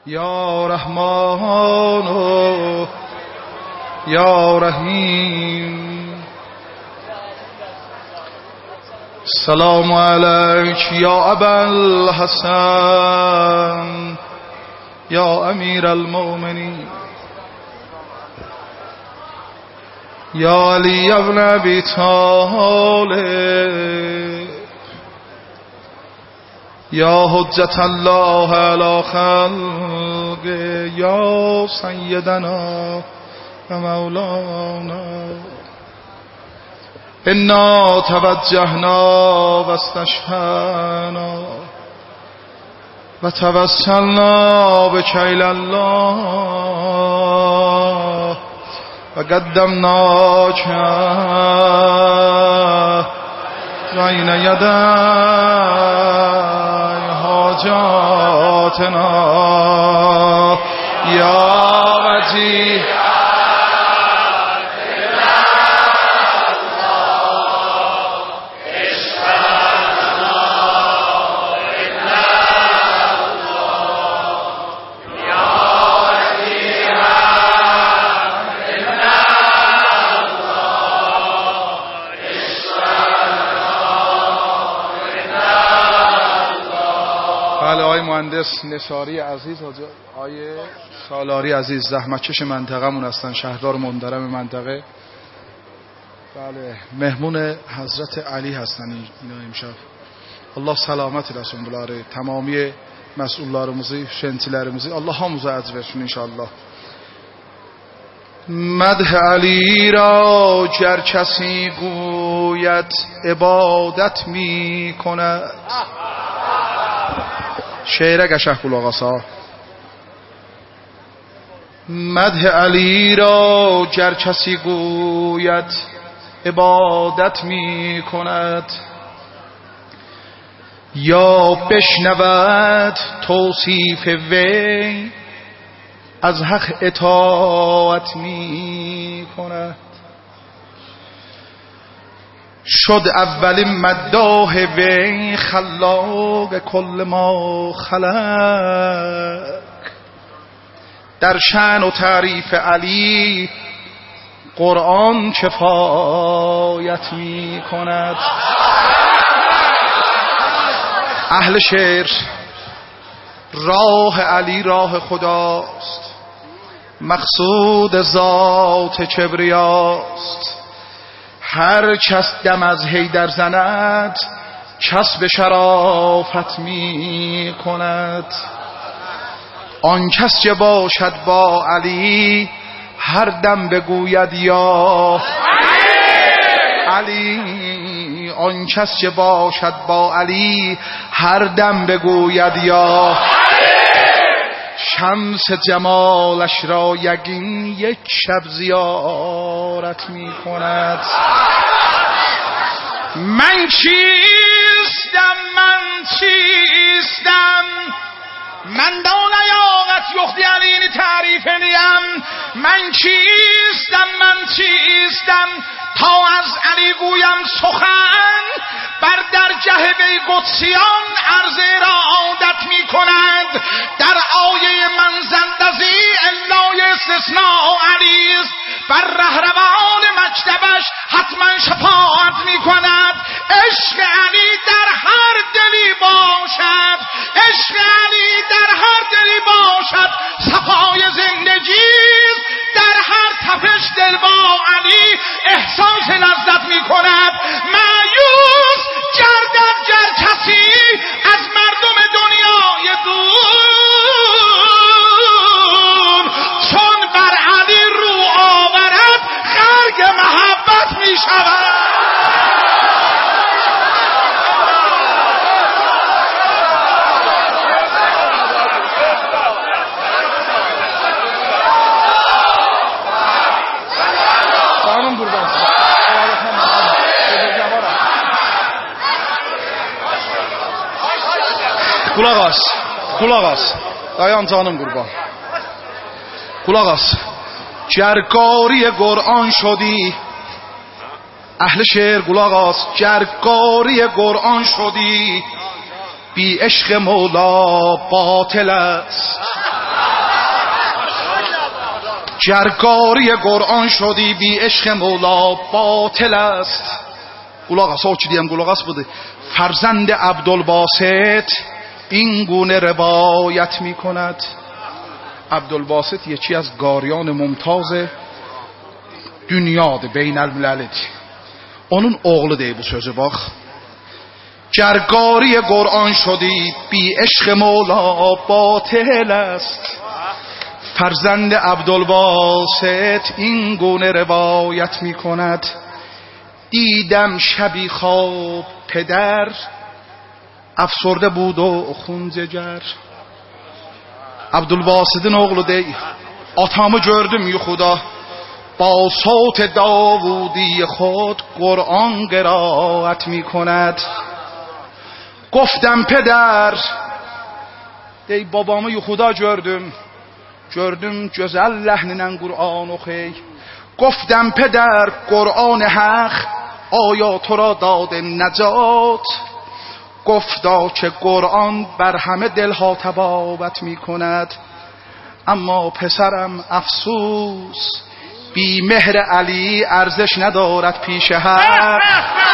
یا رحمان یا رحیم. سلام علیک یا ابا الحسن یا امیر المؤمنین یا علی ابن ابی طالب یا حجت الله علی خلقه یا سیدنا و مولانا. انا توجهنا و استشفعنا و توسلنا بکیل الله و قدمناک بین یدی حاجاتنا یا وجیه مهندس نثاری عزیز، آیه سالاری عزیز، زحمتکش منطقه‌مون هستن، شهردار محترم منطقه. بله، مهمون حضرت علی هستن اینا امشب. Allah salamet eləsin bunları, tamamiye məsullarımızı, şəntilərimizi Allah hamıza əcr versin inşallah. مدح علی را گر کسی گوید عبادت می کند. شعر قشنگ قلوق آسا. مدح علی را گر کسی گوید عبادت می کند، یا بشنود توصیف وی از حق اطاعت می کند. شد اول مداح وی خلاق کل ما خلق. در شأن و تعریف علی قرآن کفایت می کند. اهل شعر، راه علی راه خداست، مقصود ذات کبریاست. هر کس دم از حیدر زند کسب شرافت می کند. آن کس که باشد با علی هر دم بگوید یا علی. آن کس که باشد با علی هر دم بگوید یا شمس جمالش را یقین یک شب زیارت می کند. من چیستم، من چیستم، من دان یاغت یختی علین تعریف نیم. من چیستم، من چیستم، تا از علی گویم سخن بر درگه وی قدسیان عرض ارادت می کند. در آیه من زندزی الای استثناء علی است، بر رهروان مکتبش حتما شفاعت می کند. عشق علی در هر دلی باشد، عشق علی در هر دلی باشد صفای زندگی است. در هر تپش دل با علی احساس لذت می کند. مایوس گردد گر کسی از مردم دنیای دور، چون بر علی رو آورد غرق محبت می شود. Kulaq as, dayan canım qurban. Kulaq as. گر قاری قرآن شدی، اهل شعر قلق است، گر قاری قرآن شدی بی عشق مولا باطل است. جرگاری قرآن شدی بی عشق مولا باطل است. قلاق است چی دیم قلاق است بوده. فرزند عبدالباسط این گونه روایت می کند. عبدالباسط یکی از قاریان ممتاز dünyadır, beynəlmilləlidir. Onun oğlu deyib bu sözü bax. Gərqari Qur'an şudi bi eşq مولا باطل است. فرزند عبدالباسط این گونه روایت می کند. دیدم شبی خواب پدر افسرده بود و خون جگر. عبدالباسط'ın oğlu deyil. Atamı gördüm yuxuda با صوت داوودی خود قرآن قرائت می کند. گفتم پدر دی بابامı yuxuda gördüm gözəl لحنlə قرآن oxuy. گفتم پدر قرآن حق آیا تو را داد نجات؟ گفتا که قرآن بر همه دلها تبابت می کند. اما پسرم افسوس بی مهر علی ارزش ندارد پیش حق.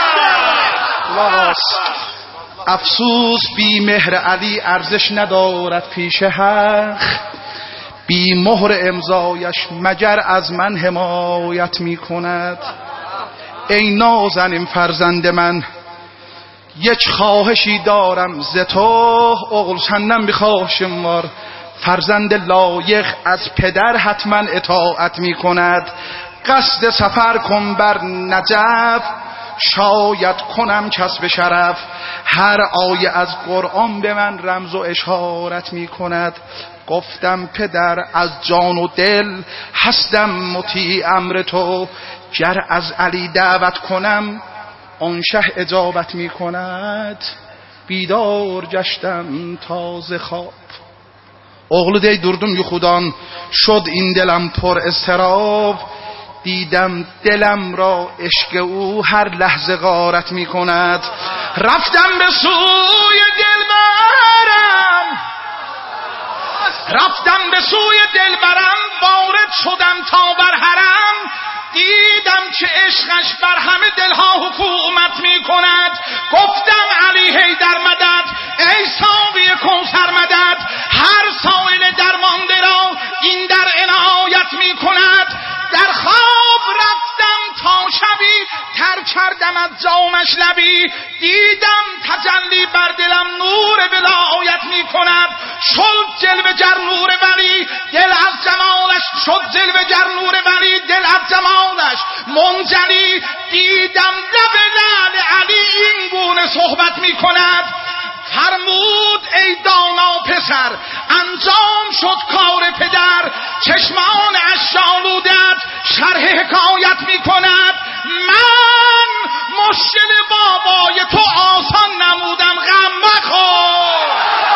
افسوس بی مهر علی ارزش ندارد پیش حق. بی مهر امضایش مگر از من حمایت می کند. ای نازنین فرزند من یک خواهشی دارم ز تو. oğul senden bir خواهشم var. فرزند لایق از پدر حتما اطاعت می کند. قصد سفر کن بر نجف شاید کنم کسب شرف. هر آیه از قرآن به من رمز و اشارت می کند. گفتم پدر از جان و دل هستم مطیع امر تو. گر از علی دعوت کنم آن شه اجابت می کند. بیدار گشتم تازه خواب. oğlu dey durdum yuxudan şod این دلم پر اضطراب. دیدم دلم را عشق او هر لحظه غارت می کند. رفتم به سوی دلبرم وارد شدم تا بر حرم. دیدم که عشقش بر همه دلها حکومت می کند. گفتم علی حیدر مدد ای ساقی کوثر مدد. هر سایل درمانده را این در عنایت می کند. در خواب رفتم تا شبی تر کردم از جامش لبی. دیدم تجلی بر دلم نور ولایت می کند. شد جلوه گر نور ولی دل از جمالش شد جلوه گر نور ولی دل از جمالش منجلی. دیدم لب لعل علی این گونه صحبت می کند. فرمود ای دانا پسر انجام شد کار پدر. چشمان اشالودت شرح حکایت می کند. من مشکل بابای تو آسان نمودم غم مخور.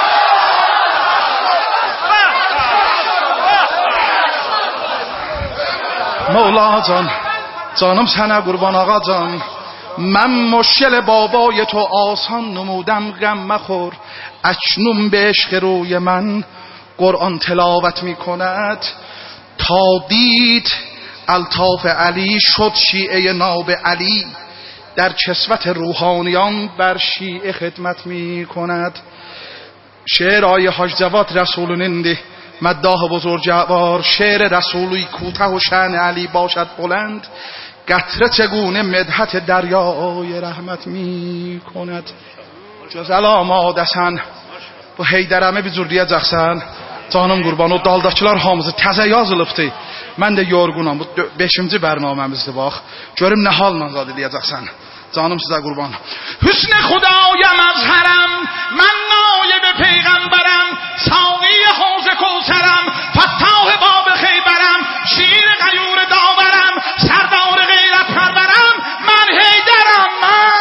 مولا جان جانم سنه قربان آقا جان. من مشکل بابای تو آسان نمودم غم مخور. اکنون به عشق روی من قرآن تلاوت می کند. تا دید الطاف علی شد شیعه ناب علی. در کسوت روحانیان بر شیعه خدمت می کند. شعر آیه حاج جواد رسولوننده مداح بزرگوار. شعر رسولی کوته و شأن علی باشد بلند. قطره چگونه مدحت دریای رحمت می کند. Gözəl amadəsən bu Heydərəmi bir cür deyəcəksən. Canım qurban o daldakılar hamısı təzə yazılıbdı. Mən də yorğunam. Bu 5-ci bərnaməmizdir bax. Görüm nə halla zad edəcəksən. Canım sizə qurban. Hüsn Xudaya məzhərəm mən nayib peyğəmbərəm. Saqi Havz Kevsərəm Fattah bab Xeybərəm. şیر غیور داورم سردار غیرت پرورم. من هیدرم من.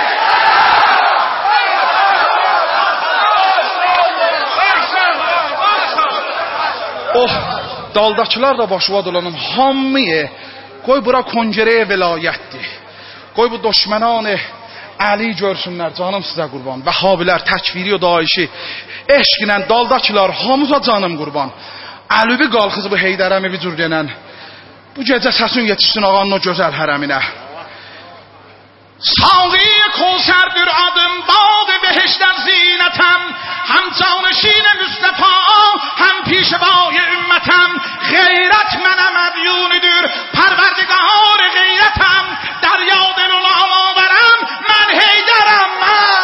Oh, daldakılar da başıva dolanım hamıya. Qoy bura koncereye velayətdir. Qoy bu düşmənan Ali görsünlər canım sizə qurban. Vəhabilər, təkfiri o daişi eşqlə daldakılar hamıza canım qurban. Əlübi qalxız bu Heydərəmi bir cür denən. Bu gecə səsin yetişsin ağanın o gözəl hərəminə. ساقی کوثر در آدم باغ بهشت در زینتم هم جانشین مصطفی هم پیشوای امتم غیرت منم ابیون در پروردگار غیرتم در یاد نام آورم من حیدرم من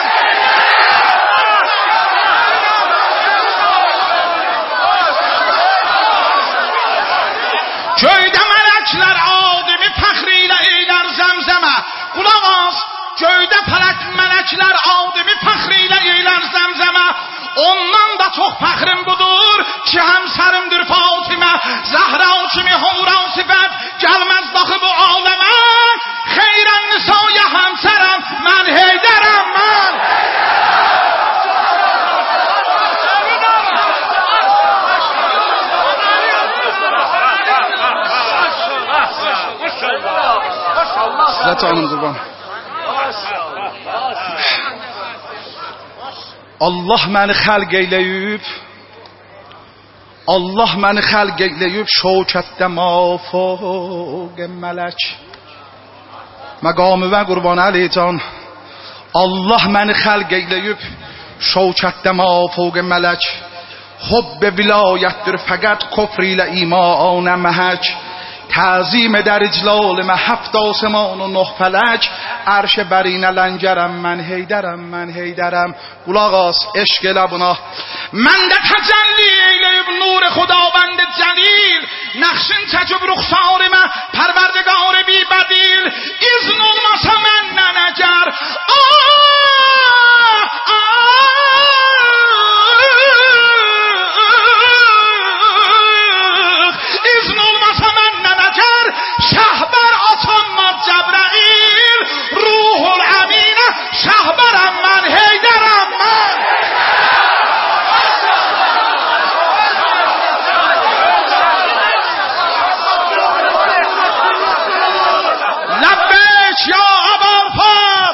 جویده ملکler آدمی فخریyle eyler zemzeme kulak az göyde felek melekler ademi fəxriyle eyler zemzeme ondan da çok fəxrim budur ki həmsərimdir Fatimə Zəhra kimi hura sifət gəlməz daxı bu aləmə xeyrən nisaya həmsərəm mən Heydərəm mən Sizə canım qurban Allah məni xəlq eyləyib Allah məni xəlq eyləyib şövkətdə mafوق mələk məqamı və qurban Əli can Allah məni xəlq eyləyib şövkətdə mafوق mələk حب vilayətdir fəqət kufr ilə imanə məhək تعظیم در اجلال من 7 آسمان و 9 فلک عرش برین لنجرم من حیدرم قلاغاس عشق لبنا من ده تجلی ایلیب نور خداوند جلیل نقشن تجب رخسار من پروردگار بی بدیل اذن olmasa menden eğer اذن olmasa menden eğer şahber atanmaz Cebrail ruhul emine şahberem ben Heyderem ben Lebbeyk ya Abalfaz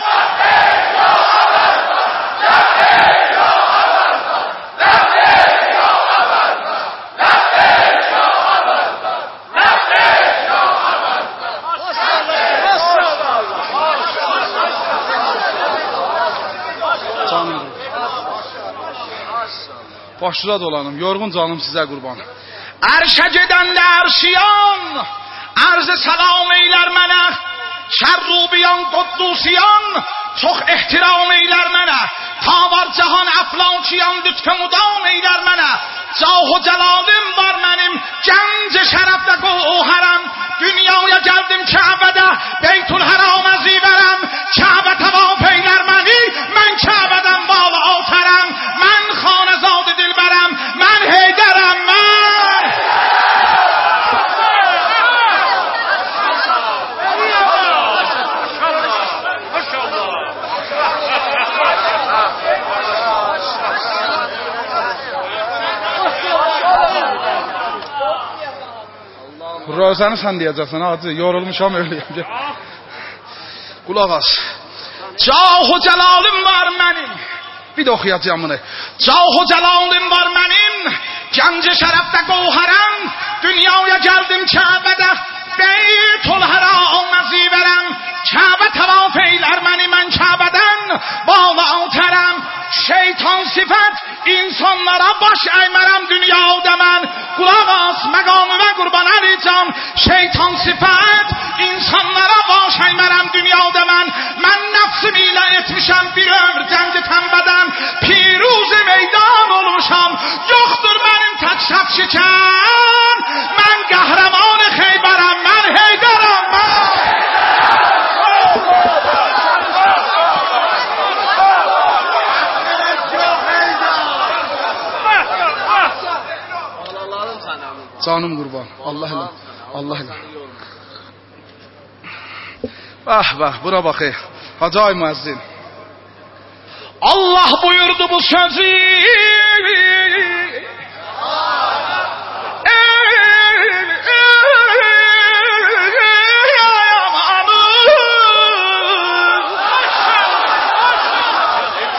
Başına dolanım, yorgun canım size kurban. Arşa geden de arşiyan, arz-ı selam eyler mənə. Şerrubiyan, Quddusiyan, çok ehtiram eyler mənə. Ta var cahan əflakiyan, lütfü mudam eyler mənə. Cahu celalim var mənim, gənc şərəfdə qohərəm. Dünyaya geldim Kəbədə, Beytul Haram'a ziverəm. Kəbə tavaf eyler məni, mən Kəbədən bağlı altərəm. Mən xanəzad dilbərəm, mən Heydərəm mən. Rozanı sən deyəcəksən, hacı, yorulmuşam öyleyim. Qulaq as. Cahu cəlalim var mənim. Bir də oxuyacağım bunu. Cahu cəlalim var mənim. Gənc şərəfdə qohərəm. Dünyaya gəldim Kəbədə. Beytul Haram'a ziverəm. Kəbə tavaf eylər məni mən Kəbədən. Bağlı altərəm. Şeytan sifət insanlara baş əymərəm dünyada mən. Qulaq as məqamı və qurban Əli can. Şeytan sifət insanlara baş əymərəm dünyada mən. Mən nəfsim ilə etmişəm bir ömür cəmci tənbədən. Piruz meydan olmuşam. Yoxdur mənim tək şəf şikən. Mən qəhrəman Xeybərəm, mən Heydərəm mən. Canım kurban. Allah ile. Allah ile. Vah vah buna bakayım. Hacı müezzin. Allah buyurdu bu sözü.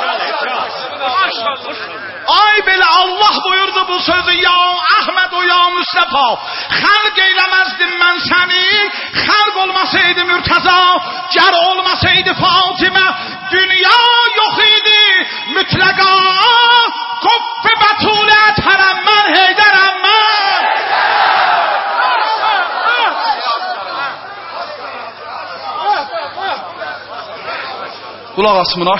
Ay belə Allah buyurdu bu sözü ya Ahmet o ya Mustafa xalq eyləməzdim mən səni, xalq olmasaydı Mürtəza, gər olmasaydı Fatimə, dünya yox idi mütləqa. Qoffe Bətulə ətərəm mən, Heydərəm mən. Qulaq asmına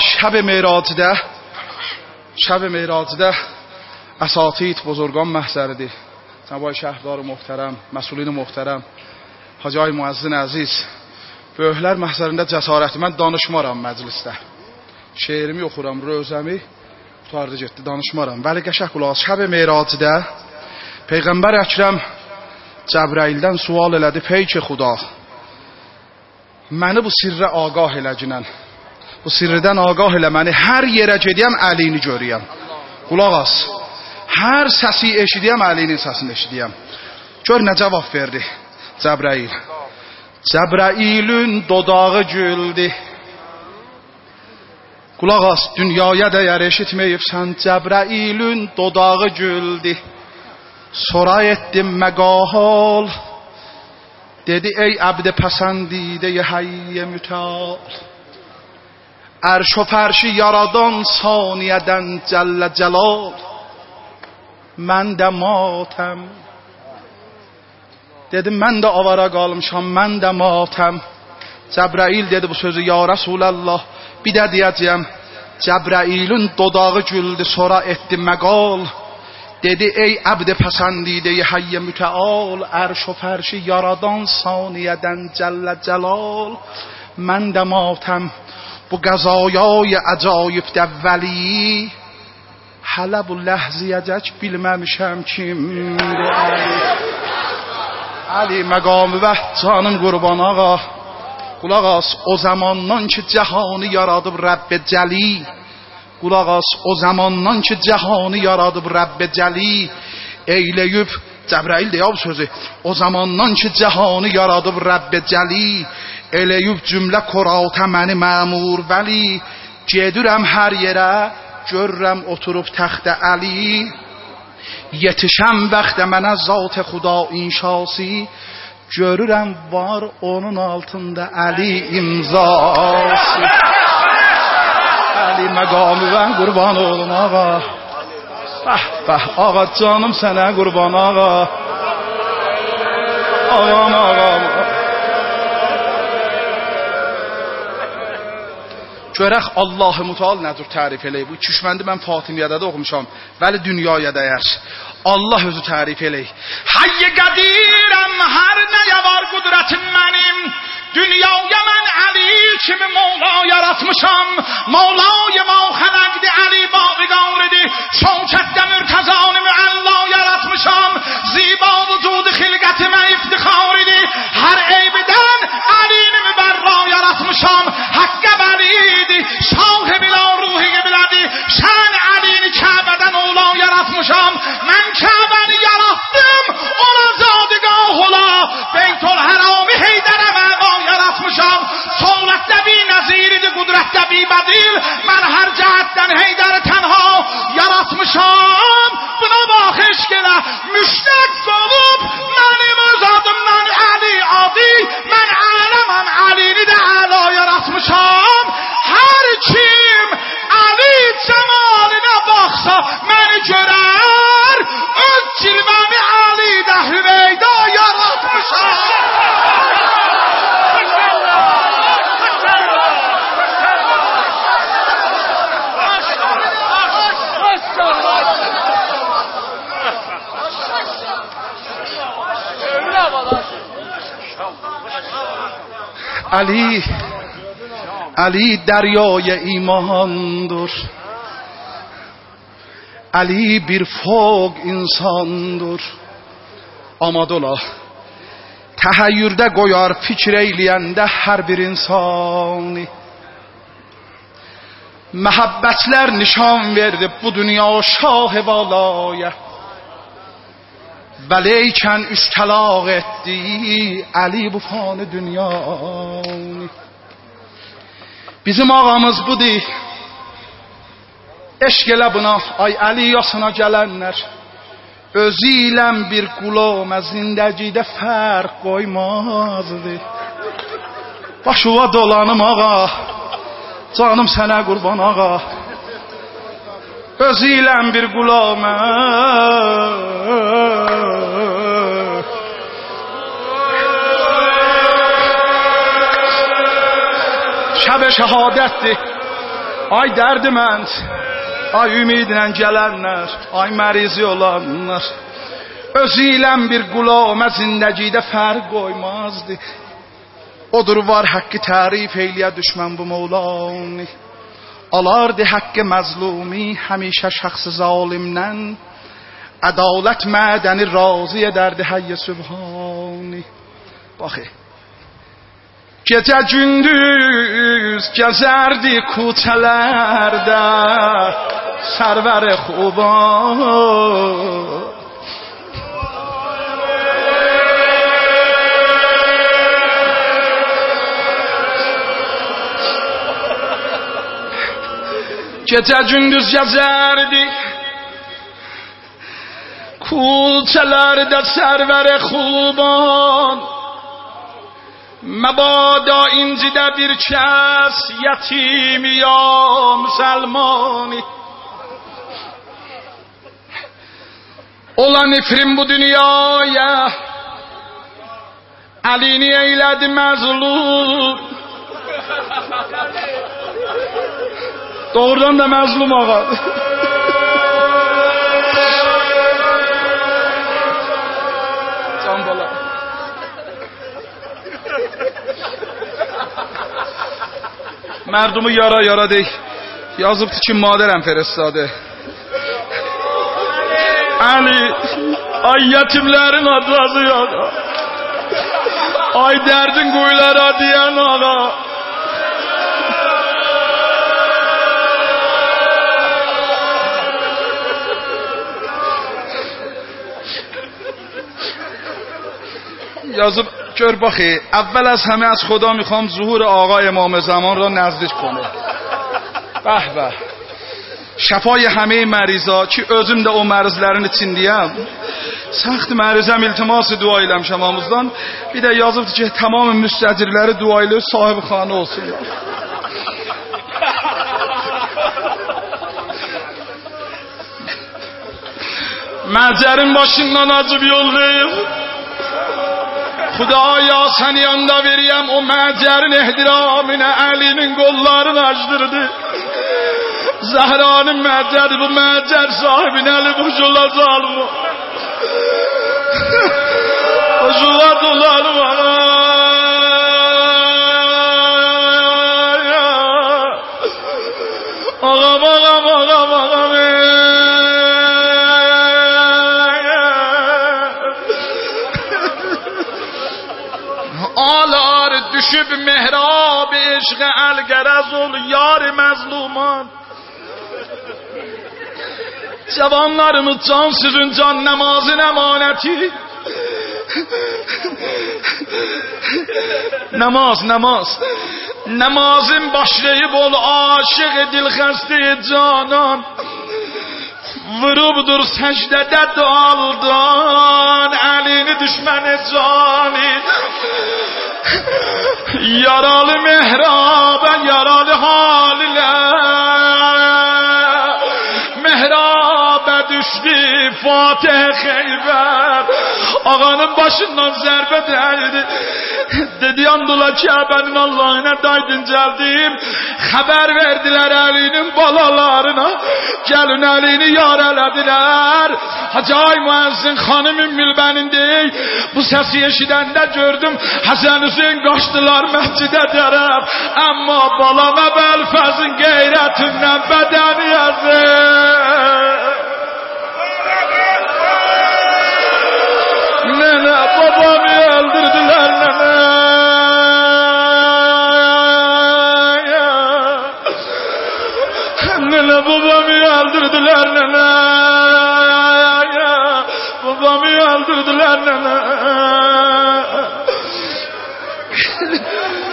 şəb Meyracıda əsatid buzurgan məhzəridir. Cənab şəhrdar möhtərəm, məsulin möhtərəm, Hacı Müəzzin əziz, böyüklər məhzərində cəsarəti, mən danışmaram məclisdə. Şeirimi oxuram, rövzəmi tutardı getdi, danışmaram. Vəli qəşəh qulaq as. Şəb Meyracıda Peyğəmbər Əkrəm Cəbraildən sual elədi, peyki xuda, məni bu sirrə ağah eləginən, bu sirrdən ağah elə məni, hər yerə gediyəm əlini görüyəm. Qulaq as. Hər səsi eşidiyəm, əlinin səsini eşidiyəm. Gör nə cavab verdi Cəbrail. Cəbrailün dodağı güldü. Qulaq as, dünyaya dəyər eşitməyibsən, Cəbrailün dodağı güldü. Sonra etdim məqahal, dedi ey əbd pəsəndidə həyyə mütəal, ərş o fərşi yaradan saniyədən Cəllə Cəlal, mən də matəm. Dedim mən də avara qalmışam, mən də matəm. Cəbrail dedi bu sözü, ya Rasulallah, bir də deyəcəyəm. Cəbrailin dodağı güldü, sonra etdi məqal, dedi ey əbd pəsəndidə həyyə mütəal, ərş o fərşi yaradan saniyədən Cəllə Cəlal, mən də matəm. Bu qəzayay əcayibdə vəli, hələ bu ləhziyəcək bilməmişəm kimdir Əli. Əli məqamı və canım qurban ağa. Qulaq as, o zamandan ki cəhanı yaradıb Rəbb-i Cəli, qulaq as, o zamandan ki cəhanı yaradıb Rəbb-i Cəli, eyləyib, Cəbrail deyə bu sözü, o zamandan ki cəhanı yaradıb Rəbb-i Cəli, eləyib cümlə qoratə məni məmur vəli, gedirəm hər yerə, görürəm oturub təxtə Əli, yetişəm vaxtə mənə zat-ı xuda inşası, görürəm var onun altında Əli imzası. Əli məqamı və qurban olun ağa. Bəh, ağa canım sənə qurban ağa. Ağam. Görək Allah-ı Müteal nə cür tərif eləyib. Bu küşməndi mən Fatimiyyədə də oxumuşam, vəli dünyaya dəyər. Allah özü tərif eləyib. Hayy qədirəm, hər nəyə var qudrətim mənim, dünyaya mən Əli kimi Mevla yaratmışam. Mevla'yı ma xəlqdi Əli baqiqaridi, şövkətdə Mürtəzanı müəlla yaratmışam. Ziba vücudu xilqətimə iftixaridi, hər eybidən Əlini mübərra yaratmışam. Haqqə vəlidi, sahibilə ruhi bilədi, şən Əlini Kəbədən oğla yaratmışam. Mən Kəbəni yarattım, ona zadgah ola, Beytül Hərami Heydərə məqa yaratmışam. Soğlətdə bir nəziridir, qudrətdə bir bədil, mən hər cəhətdən Heydəri tənha yaratmışam. Buna bax eşq elə, müştəq olub mənim öz adımdan Əli adi, mən ələməm, Əlini də əla yaratmışam. Hər kim Əli cəmalinə baxsa məni görər, öz cilvəmi Əli də Hüveyda yaratmışam. علی دریای ایماندور، علی bir fog insandır. Amad ola təhayyürdə qoyar fikir eyləyəndə hər bir insani. Məhəbbətlər nişan verdi bu dünya şah balaya, vəleykən üstəlaq etdi Əli bu fanı dünyanı. Bizim ağamız budur, eşq elə buna, ay Əli yasına gələnlər, Özü ilə bir qulama zindəgidə fərq qoymazdı. Başıva dolanım ağa, canım sənə qurban ağa. Özü ilə bir qulama şəb şəhadətdir. Ay dərdimənd, ay ümidlə gələnlər, ay mərizi olanlar. Özü ilə bir qulama zindəgidə fərq qoymazdı. Odur var haqqı tərif eyliyə düşmən bu Mevlani. Alardı haqqı məzlumi həmişə şəxsi zalimdən. Ədalət mədəni razı edərdi hayy sübhani. Baxı. Gecə gündüz gəzərdi küçələrdə sərvər xuban. Gecə gündüz gəzərdi küçələrdə sərvər xuban. مبادا incidə bir kəs yetim ya müsəlmani. Olan ifrim bu dünyaya əlini eylədi məzlum. Doğrudan da məzlum ağa. Can bala. Mərdumu yara deyil. Yazıbdı ki madərəm ferestadı. Əli, ay yetimlərin adları ağa. Ay dərdin quyulara deyən ağa. yazıb gör baxی اول از همه از خدا میخوام ظهور آقا امام زمان را نزدیک کنه. به به şəfای همه مریضا ki özüm də o mərizlərin içindəyəm. Səxt mərizəm iltimas dua eləmişəm amuzdan. Bir də yazıbdı ki tamam müstəcirləri dua ilə sahibi xanə olsun. Məcərin başından acıb yollayım. Xudaya səni yanda veriyəm o məcərin ehtiramına əlinin qollarını açdırdı. Zəhranın məcəri bu məcər sahibin əli bucula zalımı. Bucula dolanım ağam ağam ağam ağam Alar düşüb mehrab eşqə əl-qərəz ol yar məzluman. Cavanlarımız can sizin can namazın emaneti. Namaz. Namazın başlayıp ol aşık dilxəstə canan. Vurubdur səcdədə daldan əlini düşməni cani. Yaralı mehrabə yaralı halilə mehrabə düşdü Fatih Xeybər. Ağanın başından zərbə dəydi. Dedi andula Kəbənin Allahına daydın gəldim. Xəbər verdilər Əlinin balalarına. Gəlin Əlini yar elədilər. Hacay müəzzin xanım Ümmülbənin deyil. Bu səsi eşidəndə gördüm Həsən Hüseyin qaçdılar məscidə tərəf. Amma balam Əbəlfəzin qeyrətindən bədəni yazır. Nene babamı öldürdüler nene. Nene babamı öldürdüler nene. Babamı öldürdüler nene.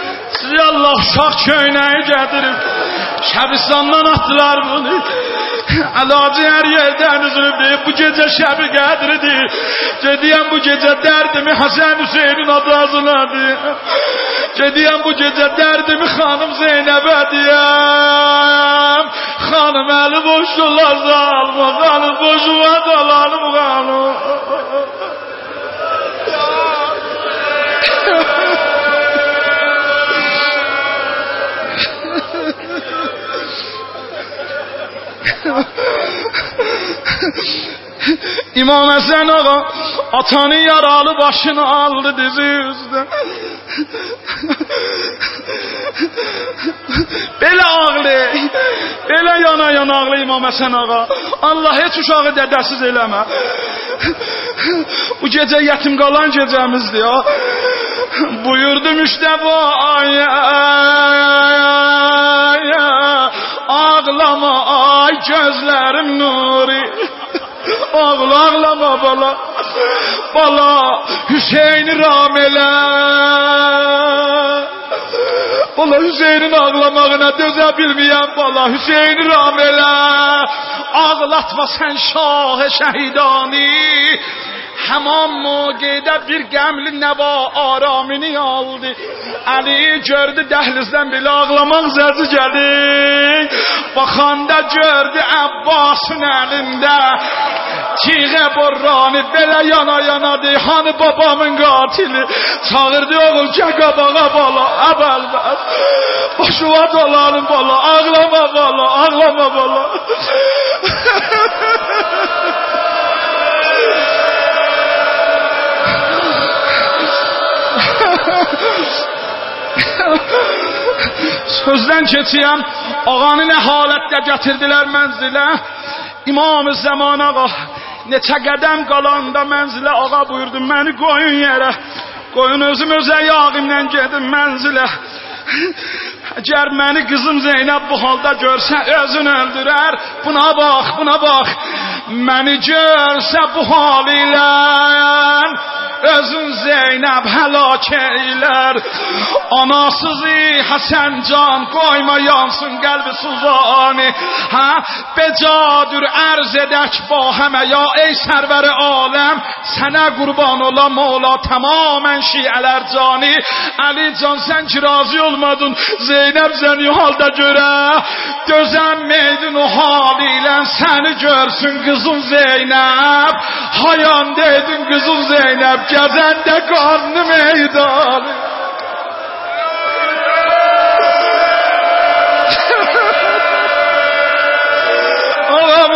Sizi Allah uşaq köynəyi gətirib Şəbistandan atdılar bunu. Əlacı hər yerdən üzülüb deyib, bu gecə şəbi qədridir. Gediyəm bu gecə dərdimi Həsən Hüseynin adazına deyəm. Gediyəm bu gecə dərdimi xanım Zeynəbə deyəm. Xanım əli boşdular zalma, xanım boşuma dalanım xanım. İmam Həsən ağa atanın yaralı başını aldı dizi üstə. Belə ağlayır, belə yana ağlayır İmam Həsən ağa. Allah heç uşağı dədəsiz eləmə. Bu gecə yetim qalan gecəmizdir ya. Buyurdu Müştəba ağlama ay gözlərim nuri. Ağlama bala. Bala Hüseyin'i ram elə. Bala Hüseyin'in ağlamağına dözə bilməyəm bala. Hüseyin'i ram elə. Ağlatma sən şah-ı şəhidani. Həman moqedə bir qəmli nəva aramini aldı. Əli gördü dəhlizdən belə ağlamaq zəzi gəlir. Baxanda gördü Əbbasın əlində Tiğə borranı belə yana deyir. Babamın qatili. Çağırdı oğul gəl qabağa bala. Əvvəlbəz başıva dolanım bala. Ağlama bala. Sözdən keçiyəm, ağanı nə halətdə gətirdilər mənzilə. İmam-ı Zaman ağa neçə qədəm qalanda mənzilə ağa buyurdu, məni qoyun yerə. Qoyun özüm özə yağımla gedim mənzilə. Əgər məni qızım Zeynəb bu halda görsə özün öldürər. Buna bax. Məni görsə bu hal ilə özün Zeynəb həlak eylər. Anasızı Həsən can qoyma yansın qəlbi suzani. Becadır ərz edək bahəmə ya ey sərvər-i aləm. Sənə qurban ola mola tamamən şiələr cani. Əli can sən ki razı olmadın Zeynəb səni halda görə. Dözənməydin o hal ilə səni görsün qızın Zeynəb. Hayan deydin qızın Zeynəb gəzəndə qarnı meydanı. Ağam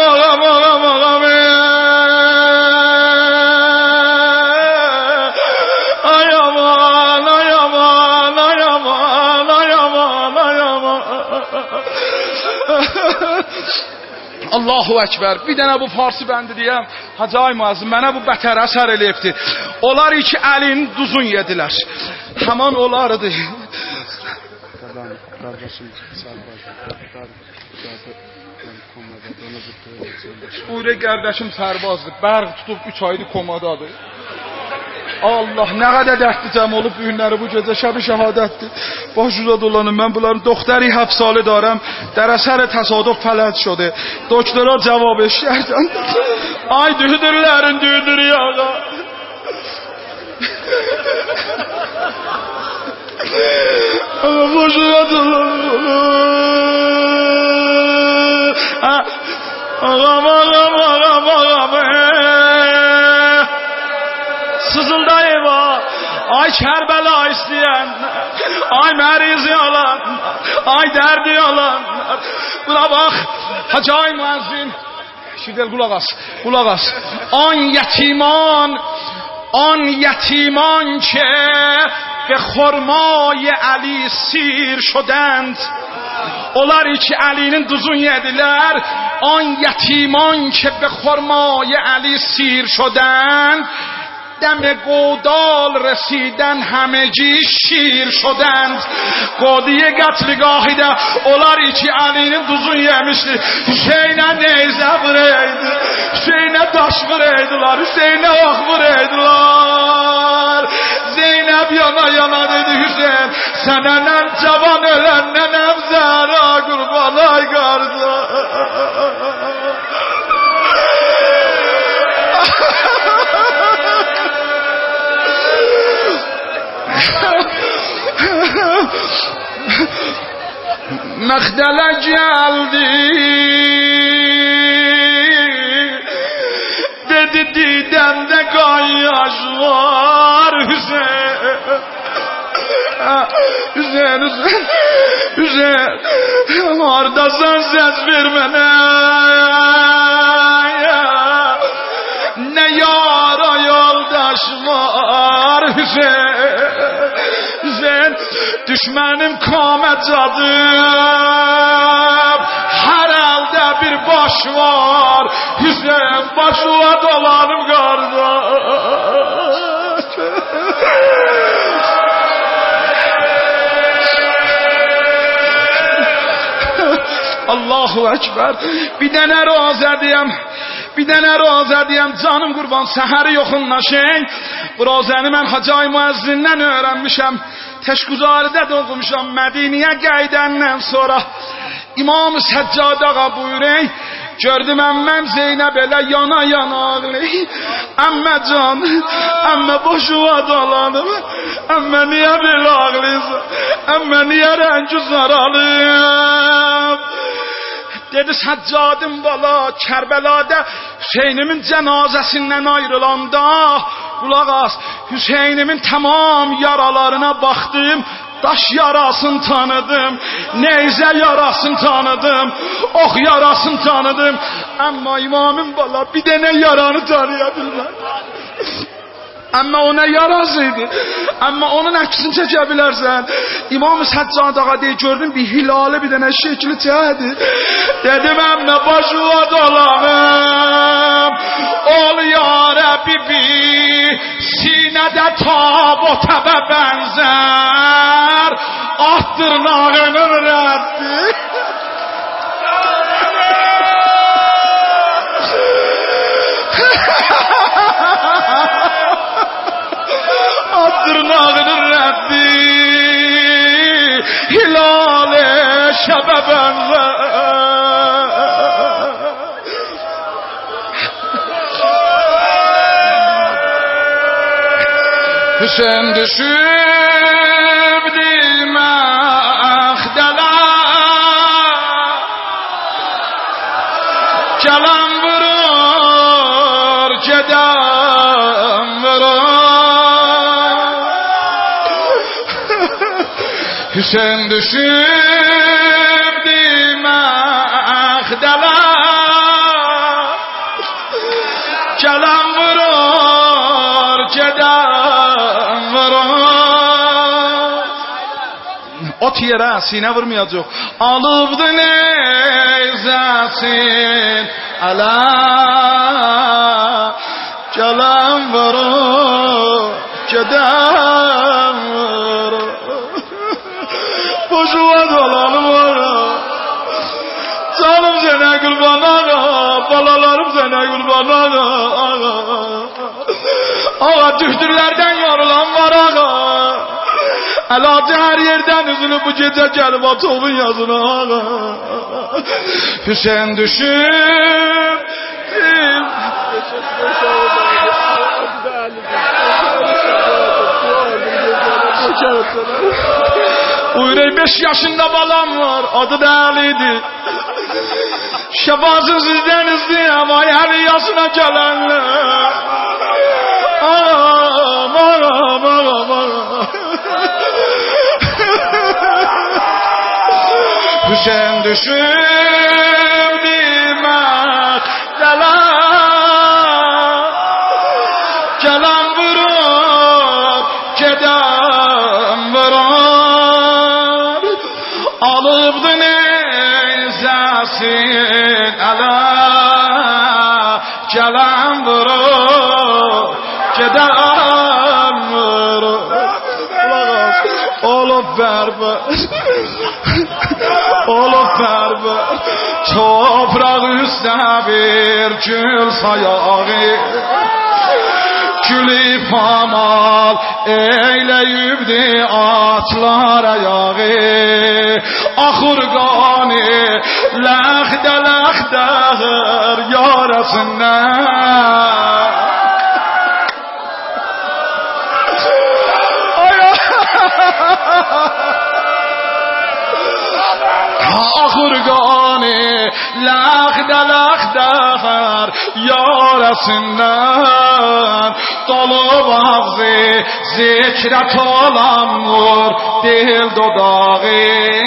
Allahu Ekber. Bir dənə bu farsi bəndi deyəm. Hacı ay müəzzin mənə bu bətər əsər eləyibdi. Onlar iki əlin duzun yedilər. Həman olardı. Ure qardaşım sərbazdır. Bərq tutub 3 aydır komadadır. Allah nə qədər dərdli cəm olub bu günləri bu gecə şəb-i şəhadətdir. Başuca dolanım mən bunların doktoری həbsalı دارم در اثر تصادف فلج شده. دکترها جوابش کردن ay dühürlərin dühür yağa. Başuca dolanım. Ağam. Sızıldayım ay Kərbəla istəyən, ay mərizi alan, ay dərdi alan. Buna bax, Hacı ay müəzzin. Şidəl qulaq as. آن یتیمان که به خرمای علی سیر شدند. Onlar ki Ali'nin duzun yediler. آن یتیمان که به خرمای علی سیر شدند. دم گودال رسیدن همگی شیر شدند. گودی قتلگاهی de onlar ki Ali'nin duzun yemişti. Hüseyin'e neyze vureydi. Hüseyin'e taş vureydiler. Hüseyin'e ok vureydiler. Zeynep yana dedi Hüseyin. Sen enem cavan ölen nenem zara kurban ay garza. Məxdələ gəldi, dedi didəmdə qayyaş var. Hüseyin, hardasan səs ver mənə. Nə yara yoldaş var. Hüseyin, düşmənim kaməcədir, hər əldə bir baş var. Hüseyin, başıva dolanım qardaş. Allahu Ekber. Bir dənə rozə deyəm, canım qurban, səhəri yoxunlaşın. Bu rozəni mən Hacı müəzzindən öyrənmişəm. Təşkuzaridə də oxumuşam. Mədiniyə gəydəndən sonra İmam-ı Səccad ağa buyurun, gördüm əmməm Zeynəb elə yana ağlayır. Əmmə can, əmmə boşuva dolanım. Əmmə niyə belə ağlayırsan? Əmmə niyə rəngi zaralım? Dedi Səccadım bala, Kərbəladə Hüseynimin cənazəsindən ayrılanda, qulaq as, Hüseynimin tamam yaralarına baxdım, daş yarasını tanıdım, neyzə yarasını tanıdım, ox yarasını tanıdım. Amma imamım bala bir dənə yaranı tanıya bilməm. Amma o nə yarasıydı. Amma onun əksini çəkə bilərsən. İmam-ı Səccad ağa deyir, gördüm bir hilali bir dənə şekli çəkdi. Dedim əmmə başıva dolanım, ol ya Rəbbi, sinədə tabota bənzər, at dırnağının rəddi. Dırnağının Rəbbi, hilal-i şəbə bənzər. Hüseyin düşübdi məxdələ, gələn vurur, gedən vurur. Hüseyin düşübdi məxdələ, gələn vurur, gedən vurur. Ot yerə sinə vurmayacaq. Alıbdı neyzəsin ələ, gələn vurur, gedən vurur. Boşuva dolanım ora, canım sənə qurban ağa, balalarım sənə qurban ağa. Ağa düşdürlərdən yorulan var ağa, əlacı hər yerdən üzünü bu gecə gəlib atolun yazına ağa. Hüseyin düşüb Uyray 5 yaşında balam var, adı da Ali'dir. Şefasın sizden isteyem, ay Ali yaşına gelenler. Ağam, ağam, ağam, ağam. Hüseyin düşürdü məktələ, gələn vurur, gedən vurur. Alıbdı neyzəsin ələ, gələn vurur, gedən vurur. Olub bərbər, olub bərbər, topraq üstə bir gül sayağı, gülü pamal eyləyibdi atlar ayağı. Axır qani ləxdə ləxdədir yarasından. لخدر yarasından dolu ağzı zikrət olanmur dil dodağı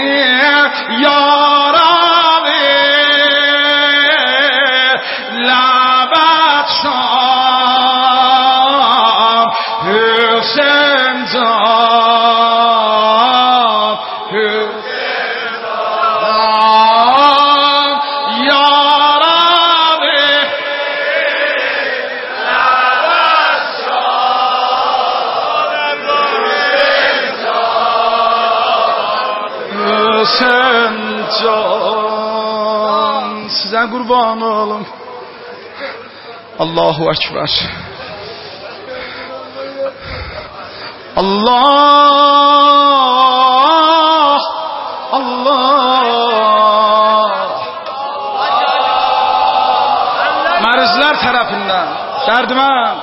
yaralı labət şam Hüseyin can Hüseyin can yaralı labət şam Hüseyin can sizə qurban olum Allahu Ekber Allah Allah Mərizlər tərəfindən dərdmənd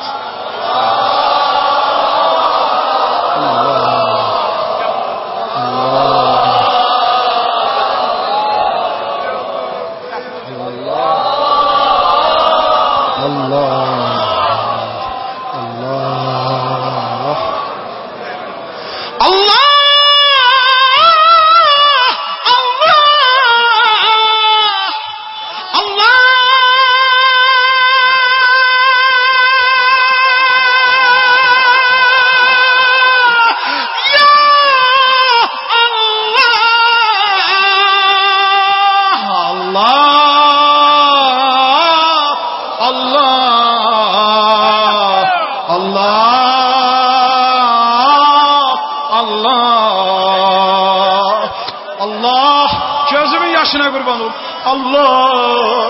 Allah gözümün yaşına kurban ol Allah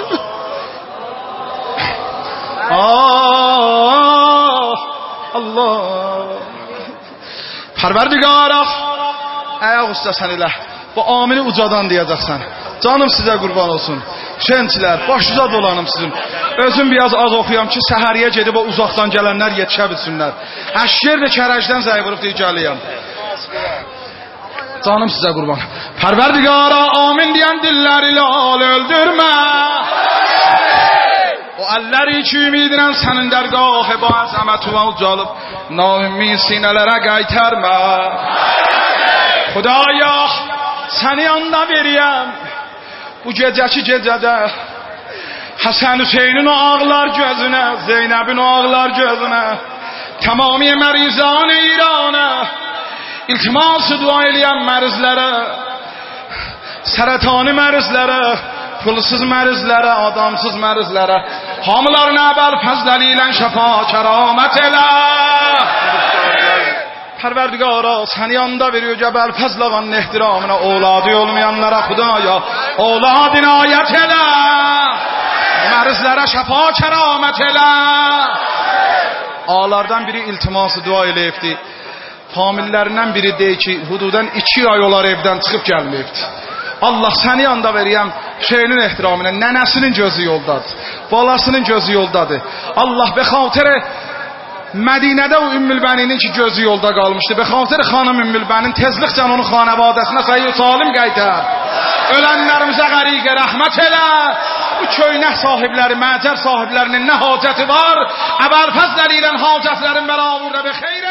Allah Pərverdigara ayak usta sen ile bu amini ucadan diyeceksen canım size kurban olsun şençilər başuca dolanım sizin özüm biraz az oxuyam ki səhəriyə gedib o uzaqdan gələnlər yetişə bilsinlər əşyer də kərəcdən zəy vurub deyə gəliyəm canım size kurban Pərverdigara amin diyen dilleri lal öldürme o elleri ki ümidirən senin dergahı bu əzəmət ucalıp naümmi sinelere qaytarma Xudaya seni yanda veriyem bu gecəki gecədə Həsən Hüseynin o ağlar gözünə Zeynəbin o ağlar gözünə Tamami mərizan İranə İltiması dua eləyən mərizlərə Sərətani mərizlərə Pulsuz mərizlərə Adamsız mərizlərə Hamılarına əbəl fəzləli ilə şəfa kəramət elə Pərverdigara səni yanda veriyor Cəbəl fəzləğanın ehtiramına Oğladı olmayanlara Xudaya Oğlad inayət elə Mərizlərə şəfa kəramət elə Ağlardan biri iltiması dua eləyibdi Famillərindən biri deyir ki hududan 2 ay olar evdən çıxıb gəlməyibdi Allah səni yanda veriyəm şeyinin ehtiramına nənəsinin gözü yoldadır balasının gözü yoldadır Allah be xatirə Mədinədə o Ümmülbəninin ki gözü yolda qalmışdı be xatirə xanım Ümmülbənin tezliklə onun xanəvadəsinə sayı salim qaytar ölənlərimizə qəriqə rəhmət elə bu köynək sahibləri məcər sahiblərinin nə hacəti var əbəl fəzləri ilə hacətlərin bərabərdə be xeyrə